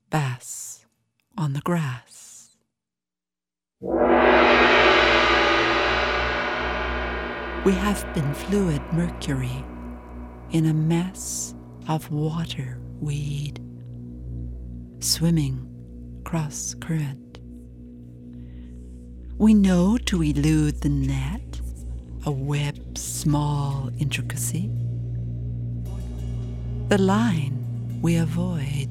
bass on the grass. We have been fluid mercury in a mess of water weed, swimming cross current. We know to elude the net, a web's small intricacy. The line we avoid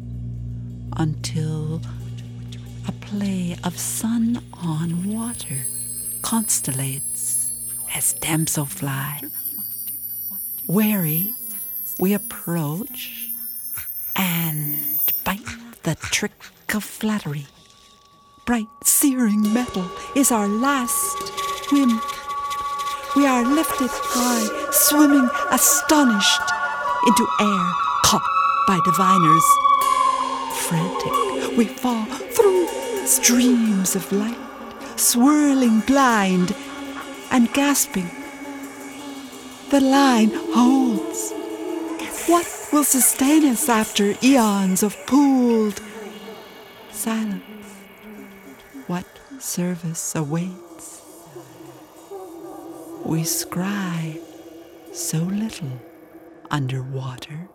until a play of sun on water constellates as damselfly. Wary, we approach and bite the trick of flattery. Bright, searing metal is our last whim. We are lifted high, swimming astonished into air caught by diviners. Frantic, we fall through streams of light, swirling blind and gasping. The line holds. What will sustain us after eons of pooled silence? What service awaits? We scry so little underwater,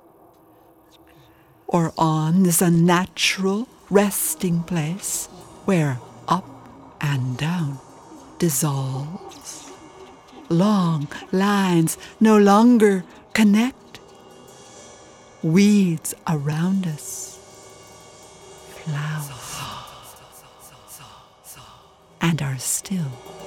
or on this unnatural resting place where up and down dissolves. Long lines no longer connect. Weeds around us flower and are still.